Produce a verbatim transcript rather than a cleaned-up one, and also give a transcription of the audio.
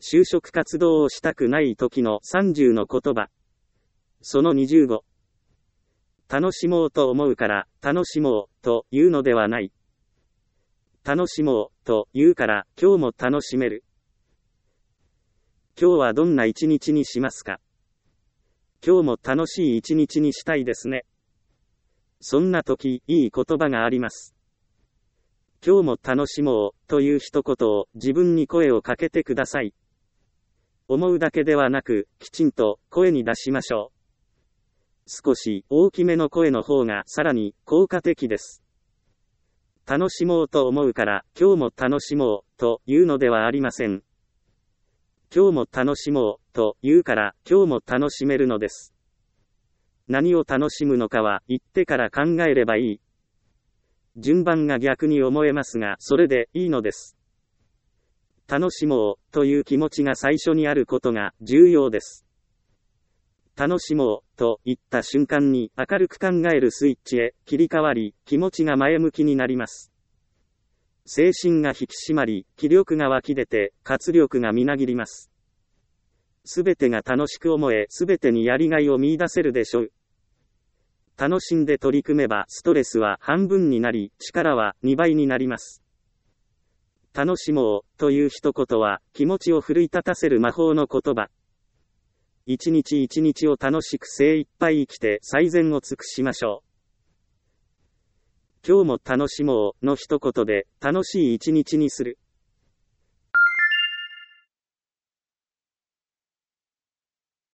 就職活動をしたくない時のさんじゅうの言葉。そのにじゅうご。楽しもうと思うから楽しもうというのではない。楽しもうと言うから今日も楽しめる。今日はどんな一日にしますか？今日も楽しい一日にしたいですね。そんな時、いい言葉があります。今日も楽しもうという一言を自分に声をかけてください。思うだけではなく、きちんと声に出しましょう。少し大きめの声の方がさらに効果的です。楽しもうと思うから今日も楽しもうというのではありません。今日も楽しもうと言うから今日も楽しめるのです。何を楽しむのかは言ってから考えればいい。順番が逆に思えますが、それでいいのです。楽しもうという気持ちが最初にあることが重要です。楽しもうと言った瞬間に明るく考えるスイッチへ切り替わり、気持ちが前向きになります。精神が引き締まり、気力が湧き出て、活力がみなぎります。すべてが楽しく思え、すべてにやりがいを見出せるでしょう。楽しんで取り組めば、ストレスは半分になり、力はにばいになります。楽しもうという一言は、気持ちを奮い立たせる魔法の言葉。一日一日を楽しく精一杯生きて最善を尽くしましょう。今日も楽しもうの一言で楽しい一日にする。